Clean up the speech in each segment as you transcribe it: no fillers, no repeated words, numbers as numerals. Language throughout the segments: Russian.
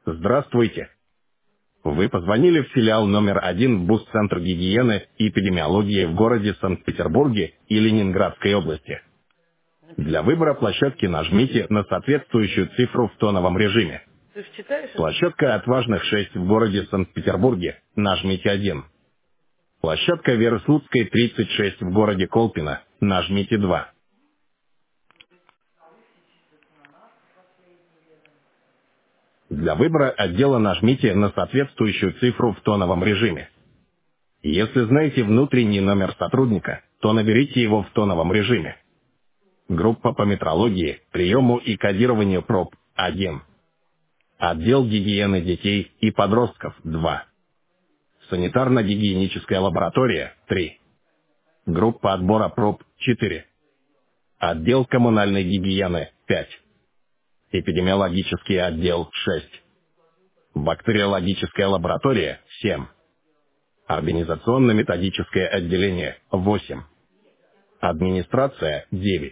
Здравствуйте. Вы позвонили в филиал номер 1 в БУС-центр гигиены и эпидемиологии в городе Санкт-Петербурге и Ленинградской области. Для выбора площадки нажмите на соответствующую цифру в тоновом режиме. Ты же читаешь это? Площадка «Отважных 6» в городе Санкт-Петербурге. Нажмите 1. Площадка Веры Слуцкой 36 в городе Колпино. Нажмите 2. Для выбора отдела нажмите на соответствующую цифру в тоновом режиме. Если знаете внутренний номер сотрудника, то наберите его в тоновом режиме. Группа по метрологии, приему и кодированию проб 1. Отдел гигиены детей и подростков 2. Санитарно-гигиеническая лаборатория 3. Группа отбора проб 4. Отдел коммунальной гигиены 5. Эпидемиологический отдел 6. Бактериологическая лаборатория 7. Организационно-методическое отделение 8. Администрация 9.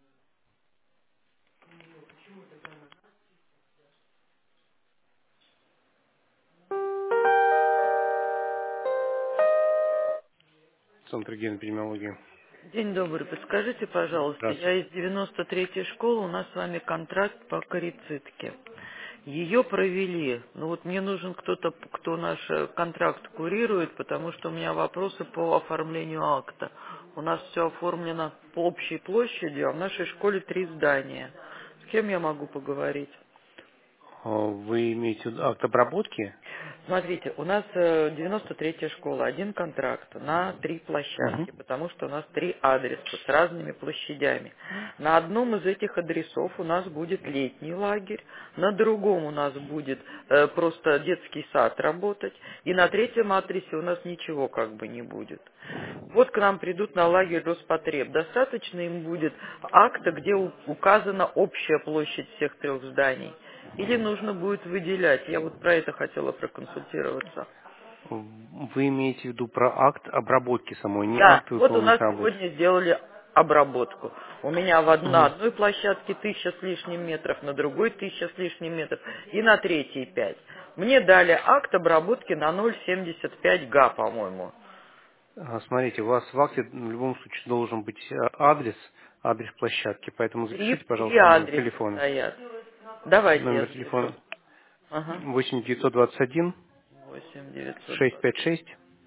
Центр генэпидемиологии. День добрый. Подскажите, пожалуйста, я Здравствуйте. из 93-й школы, у нас с вами контракт по карицидке. Ее провели. Ну вот мне нужен кто-то, кто наш контракт курирует, потому что у меня вопросы по оформлению акта. У нас все оформлено по общей площади, а в нашей школе 3 здания. С кем я могу поговорить? Вы имеете в виду акт обработки? Смотрите, у нас 93-я школа, один контракт на 3 Угу. площадки, потому что у нас 3 адреса с разными площадями. На одном из этих адресов у нас будет летний лагерь, на другом у нас будет просто детский сад работать, и на третьем адресе у нас ничего как бы не будет. Вот к нам придут на лагерь Роспотреб. Достаточно им будет акта, где указана общая площадь всех 3 зданий. Или нужно будет выделять? Я вот про это хотела проконсультироваться. Вы имеете в виду про акт обработки самой, не Да, акт вот у выполненных нас работ? сегодня сделали обработку. У меня на Угу. одной площадке 1000 с лишним метров, на другой 1000 с лишним метров и на третьей 5. Мне дали акт обработки на 0,75 га, по-моему. Смотрите, у вас в акте в любом случае должен быть адрес площадки, поэтому запишите, Три пожалуйста, номер адреса телефона. стоят. Давайте я Номер запишу. телефона Ага. 8921 8 920. 656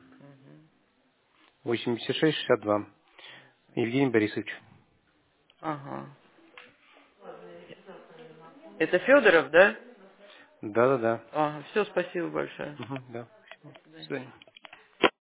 8662. Евгений Борисович. Ага. Это Федоров, да? Да-да-да. Ага, все, спасибо большое. Угу, да. До свидания.